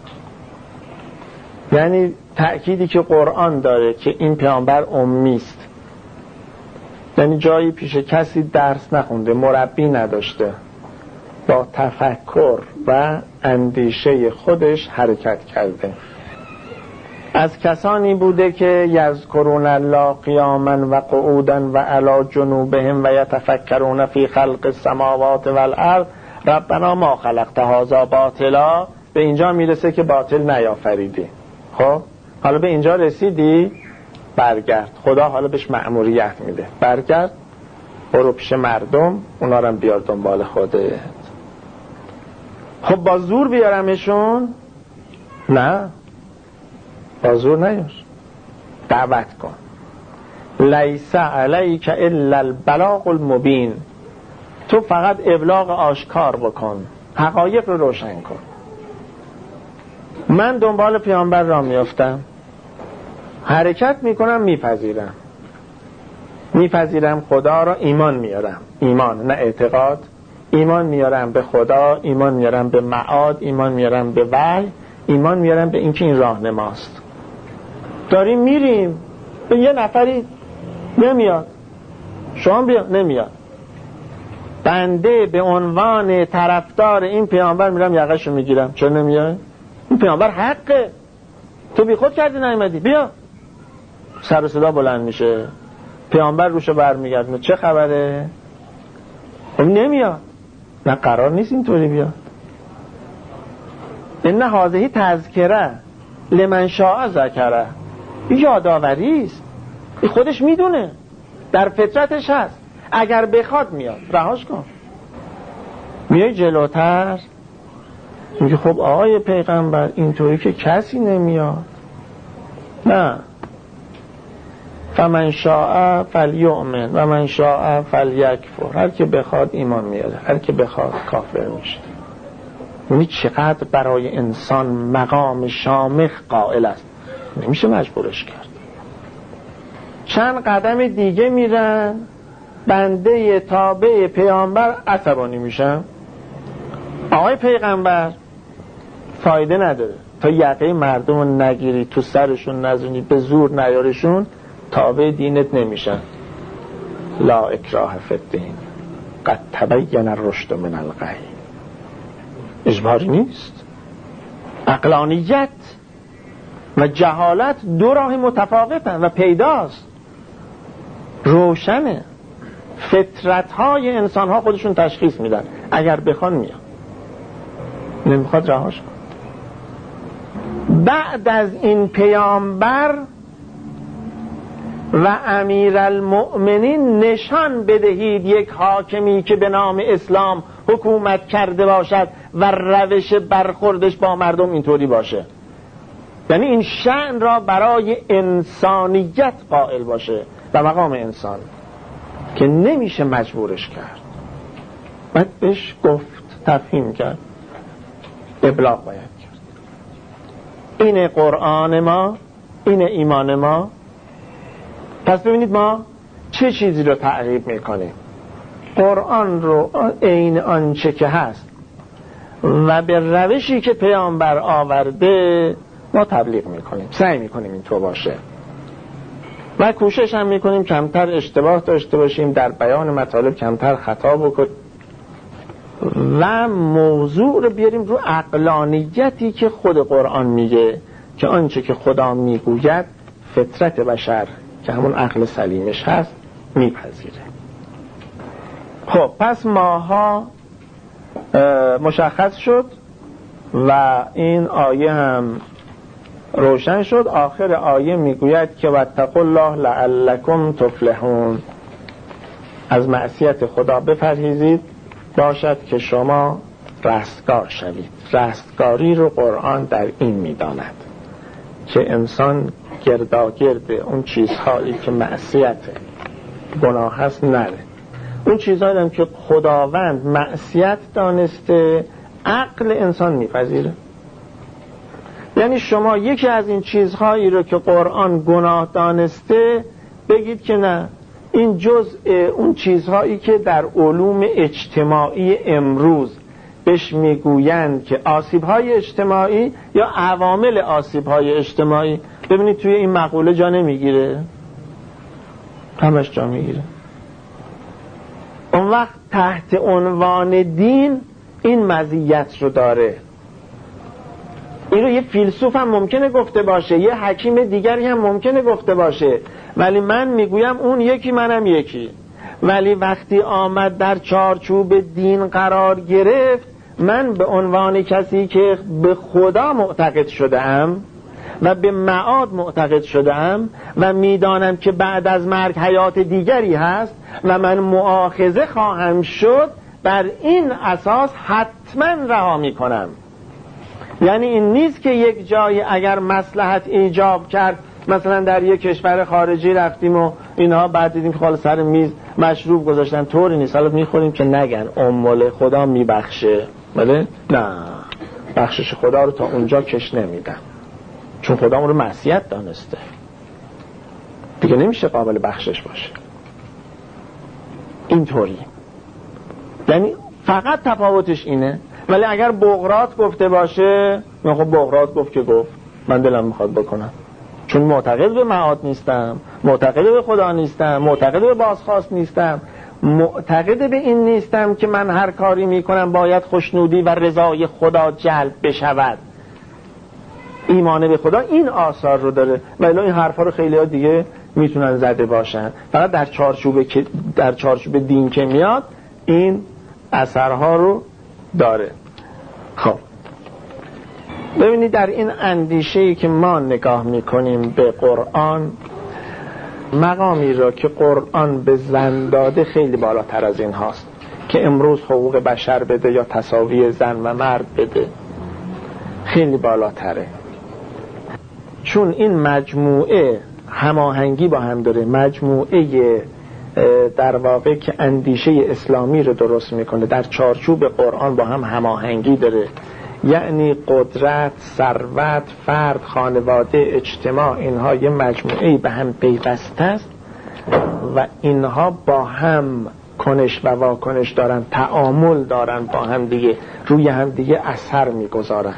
یعنی تأکیدی که قرآن داره که این پیامبر امی است، یعنی جایی پیش کسی درس نخونده، مربی نداشته، با تفکر و اندیشه خودش حرکت کرده. از کسانی بوده که یذکرون الله قیاما و قعودا و علی جنوبهم و یتفکرون فی خلق السماوات والارض ربنا ما خلقت هذا باطلا. به اینجا میرسه که باطل نیافریدی. خب حالا به اینجا رسیدی، برگرد. خدا حالا بهش مأموریت میده، برگرد برو پیش مردم، اونا رو بیار دنبال خودت. خب با زور بیارمشون؟ نه، با زور نیار، دعوت کن. لیس علیک الا البلاغ المبین، تو فقط ابلاغ آشکار بکن، حقایق رو روشن کن. من دنبال پیامبر را میافتم، حرکت میکنم، میپذیرم خدا را، ایمان میارم، ایمان نه اعتقاد، ایمان میارم به خدا، ایمان میارم به معاد، ایمان میارم به وحی، ایمان میارم به اینکه این راهنماست. داریم میریم، یه نفری نمیاد، شما بیا، نمیاد، بنده به عنوان طرفدار این پیامبر میرم یقهشو میگیرم. چرا نمیاد؟ این پیامبر حقه، تو بی خود کردی نیومدی، بیا. سر و صدا بلند میشه، پیامبر روشو برمیگردونه، چه خبره؟ اون نمیاد. نه قرار نیست اینطوری بیاد. ان هذه تذکره لمن شاء ذکره، یادآوری است، این خودش میدونه، در فطرتش هست، اگر بخواد میاد، رهاش کن. میای جلوتر میگه خب آقای پیغمبر اینطوری که کسی نمیاد. نه، فمن شاء فلیؤمن و من شاء فلیکفر، هر که بخواد ایمان میاره، هر که بخواد کافر میشه. یعنی چقدر برای انسان مقام شامخ قائل است، نمیشه مجبورش کرد. چند قدم دیگه میرن، بنده تابع پیامبر عصبانی میشن. آقای پیغمبر فایده نداره، تا یقه مردم رو نگیری، تو سرشون نزنی، به زور نیارشون، تابع دینت نمیشن. لا اکراه فی الدین قد تبین الرشد من الغی. اجباری نیست. عقلانیت و جهالت دو راه متفاوتن و پیداست، روشنه. فطرت‌های انسان‌ها خودشون تشخیص میدن، اگر بخوان میان، نمیخواد رهاش کن. بعد از این پیامبر و امیرالمؤمنین نشان بدهید یک حاکمی که به نام اسلام حکومت کرده باشد و روش برخوردش با مردم اینطوری باشه. یعنی این شأن را برای انسانیت قائل باشه و مقام انسان که نمیشه مجبورش کرد. باید بهش گفت، تفهیم کرد، ابلاغ باید کرد. اینه قرآن ما، اینه ایمان ما. پس ببینید ما چه چیزی رو تعقیب میکنیم. قرآن رو عین آنچه که هست و به روشی که پیامبر آورده ما تبلیغ میکنیم، سعی میکنیم این تو باشه و کوشش هم میکنیم کمتر اشتباه داشته باشیم، در بیان مطالب کمتر خطا بکنیم و موضوع رو بیاریم رو عقلانیتی که خود قرآن میگه که آنچه که خدا میگوید فطرت بشر که همون عقل سلیمش هست میپذیره. خب پس ماها مشخص شد و این آیه هم روشن شد. آخر آیه میگوید که واتقوا الله لعلکم تفلحون، از معصیت خدا بپرهیزید باشد که شما رستگار شوید. رستگاری رو قرآن در این میداند که انسان گرداگرد اون چیزهایی که معصیت گناه هست نره. اون چیزهایی هم که خداوند معصیت دانسته عقل انسان میپذیره. یعنی شما یکی از این چیزهایی رو که قرآن گناه دانسته بگید که نه، این جزء اون چیزهایی که در علوم اجتماعی امروز بهش میگویند که آسیب‌های اجتماعی یا عوامل آسیب‌های اجتماعی. ببینید توی این مقوله جا نمیگیره، همش جا میگیره. اون وقت تحت عنوان دین این مزیت رو داره. این رو یه فیلسوف هم ممکنه گفته باشه، یه حکیم دیگری هم ممکنه گفته باشه، ولی من میگویم اون یکی منم یکی. ولی وقتی آمد در چارچوب دین قرار گرفت، من به عنوان کسی که به خدا معتقد شده ام و به معاد معتقد شده ام و میدانم که بعد از مرگ حیات دیگری هست و من مؤاخذه خواهم شد، بر این اساس حتما رها میکنم. یعنی این نیست که یک جایی اگر مصلحت ایجاب کرد، مثلا در یک کشور خارجی رفتیم و اینها بعد دیدیم که خاله سر میز مشروب گذاشتن، طوری نیست حالا میخوریم که نگن امول خدا میبخشه، بله؟ نه، بخشش خدا رو تا اونجا کش نمیدم، چون خدا اون رو معصیت دانسته، دیگه نمیشه قابل بخشش باشه. اینطوری یعنی فقط تفاوتش اینه. ولی اگر بغرات گفته باشه، خب بغرات گفت که گفت، من دلم میخواد بکنم، چون معتقد به معاد نیستم، معتقد به خدا نیستم، معتقد به بازخواست نیستم، معتقد به این نیستم که من هر کاری میکنم باید خوشنودی و رضای خدا جلب بشود. ایمان به خدا این آثار رو داره. ولی این حرفا رو خیلی ها دیگه میتونن زده باشن، فقط در چارچوب دین که میاد این اثرها رو داره. خب ببینید در این اندیشه‌ای که ما نگاه میکنیم به قرآن، مقامی را که قرآن به زن داده خیلی بالاتر از این هاست که امروز حقوق بشر بده یا تساوی زن و مرد بده، خیلی بالاتره. چون این مجموعه هماهنگی با هم داره، مجموعه در واقع که اندیشه اسلامی رو درست میکنه، در چارچوب قرآن با هم هماهنگی داره. یعنی قدرت، ثروت، فرد، خانواده، اجتماع، اینها یه مجموعه به هم پیوسته است و اینها با هم کنش و واکنش دارن، تعامل دارن با هم دیگه، روی هم دیگه اثر میگذارن.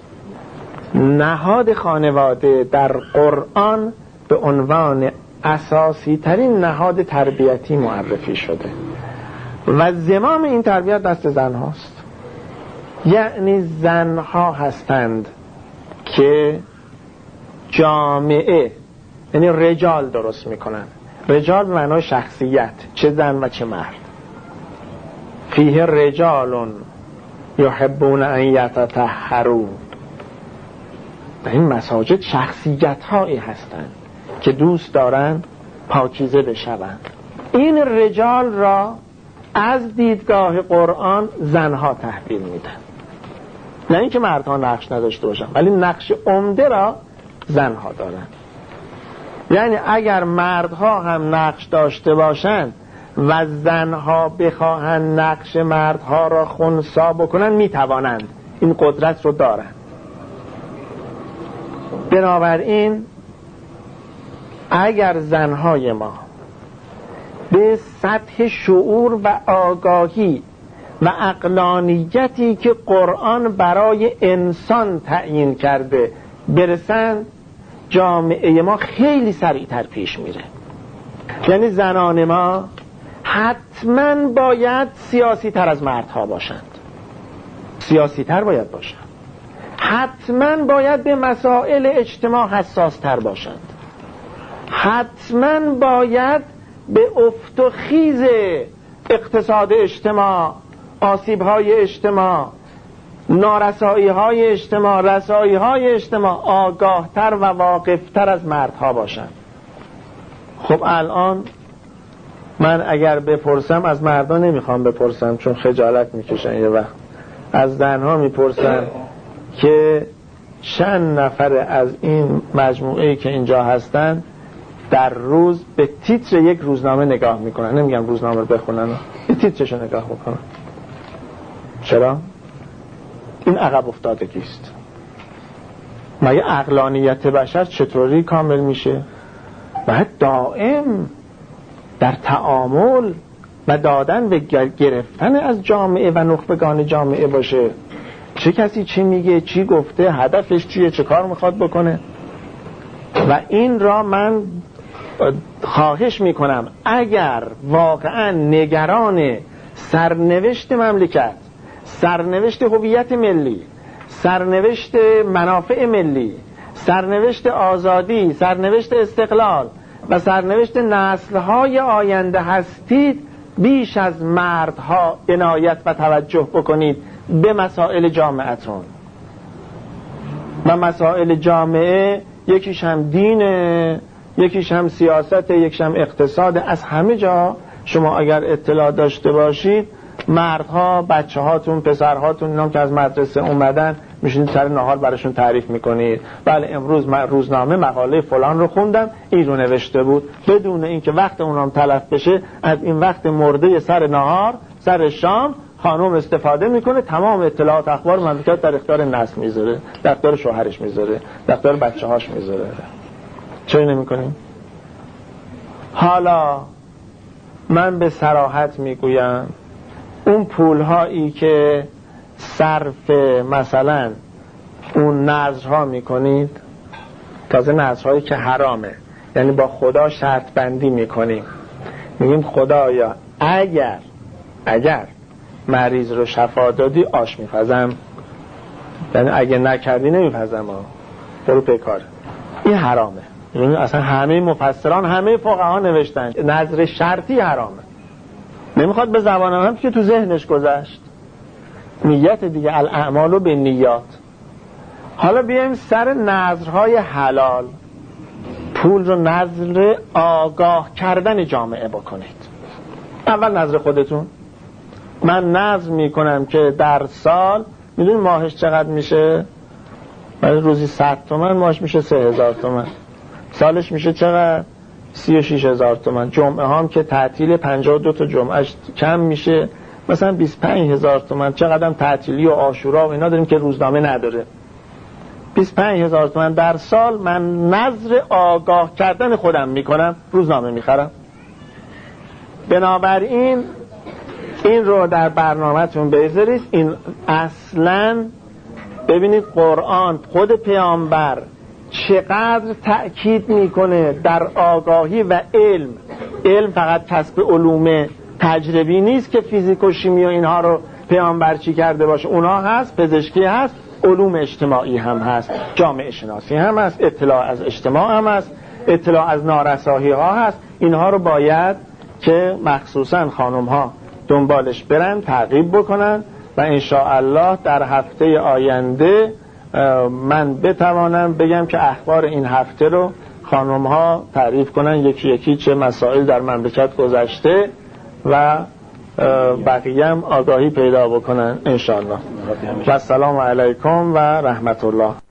نهاد خانواده در قرآن به عنوان اساسی ترین نهاد تربیتی معرفی شده و زمام این تربیت دست زن هاست. یعنی زنها هستند که جامعه، یعنی رجال درست میکنن. رجال به معنای شخصیت، چه زن و چه مرد. فیه رجال یحبون ان یتطهروا. در این مساجد شخصیت هایی هستند که دوست دارند پاکیزه بشوند. این رجال را از دیدگاه قرآن زنها تحویل میدن. نه اینکه مردها نقش نداشته باشن، ولی نقش عمده را زنها دارن. یعنی اگر مردها هم نقش داشته باشن و زنها بخواهند نقش مردها را خنثی بکنن میتوانند، این قدرت رو دارن. بنابراین اگر زنهای ما به سطح شعور و آگاهی و عقلانیتی که قرآن برای انسان تعیین کرده برسند، جامعه ما خیلی سریعتر پیش میره. یعنی زنان ما حتما باید سیاسی تر از مردها باشند، سیاسی تر باید باشند، حتما باید به مسائل اجتماع حساس تر باشند، حتما باید به افت و خیز اقتصاد اجتماع، آسیب‌های اجتماع، نارسایی‌های اجتماع، رسایی‌های اجتماع آگاه‌تر و واقف‌تر از مردها باشند. خب الان من اگر بپرسم، از مردان نمیخوام بپرسم چون خجالت میکشن، یه وقت از زنها میپرسم که چند نفر از این مجموعه‌ای که اینجا هستن در روز به تیتر یک روزنامه نگاه میکنن. نمیگم روزنامه رو بخونن، به تیترشو نگاه بکنن. چرا؟ این عقب افتادگی است. مگه عقلانیت بشر چطوری کامل میشه؟ باید دائم در تعامل و دادن و گرفتن از جامعه و نخبگان جامعه باشه. چه کسی چی میگه، چی گفته، هدفش چیه، چه کار میخواد بکنه. و این را من خواهش میکنم اگر واقعا نگران سرنوشت مملکت، سرنوشت هویت ملی، سرنوشت منافع ملی، سرنوشت آزادی، سرنوشت استقلال و سرنوشت نسل‌های آینده هستید، بیش از مردها عنایت و توجه بکنید به مسائل جامعتون. و مسائل جامعه یکیش هم دینه، یکیش هم سیاست، یکیش هم اقتصاد. از همه جا شما اگر اطلاع داشته باشید، مردها، بچه هاتون، پسرهاتون، اینا که از مدرسه اومدن میشینید سر نهار براشون تعریف میکنید. بله امروز روزنامه مقاله فلان رو خوندم، این رو نوشته بود، بدون اینکه وقت اونام تلف بشه. از این وقت مرده سر نهار، سر شام، خانم استفاده میکنه، تمام اطلاعات اخبار مملکت در اختیار نسل میذاره، در اختیار شوهرش میذاره، در اختیار بچه هاش میذاره. چرا نمیکنیم؟ حالا من به صراحت میگویم اون پول هایی که صرف مثلا اون نذرها میکنید، تازه نذرهایی که حرامه، یعنی با خدا شرط بندی میکنیم، میگیم خدایا اگر مریض رو شفا دادی آش میپزم، یعنی اگه نکردی نمیپزم، برو پیکار. این حرامه. یعنی اصلا همه مفسران، همه فقها نوشتن نذر شرطی حرامه. نمیخواد به زبان هم که تو ذهنش گذشت. نیت دیگه، الاعمال به نیات. حالا بیایم سر نذرهای حلال. پول رو نذر آگاه کردن جامعه بکنید. اول نذر خودتون. من نذر میکنم که در سال، میدونی ماهش چقدر میشه؟ روزی 100 تومن، ماهش میشه 3000 تومن. سالش میشه چقدر؟ 36000 تومن. جمعه هم که تعطیل 52 تا جمعهش کم میشه، مثلا 25000 تومن. چقدر تعطیلی و عاشورا و اینا داریم که روزنامه نداره. 25000 تومن در سال من نذر آگاه کردن خودم میکنم، روزنامه میخرم. بنابراین این رو در برنامه‌تون بذارید. این اصلاً ببینید قرآن، خود پیامبر چقدر تأکید میکنه در آگاهی و علم. علم فقط کسب علوم تجربی نیست که فیزیک و شیمی و اینها رو پیامبر چی کرده باشه، اونها هست، پزشکی هست، علوم اجتماعی هم هست، جامعه شناسی هم هست، اطلاع از اجتماع هم هست، اطلاع از نارسایی ها هست. اینها رو باید که مخصوصا خانم ها دنبالش برن، تعقیب بکنن و انشاءالله در هفته آینده من بتوانم بگم که اخبار این هفته رو خانم ها تعریف کنن، یکی یکی چه مسائل در مملکت گذشته و بقیه هم آگاهی پیدا بکنن انشاءالله. و السلام علیکم و رحمت الله.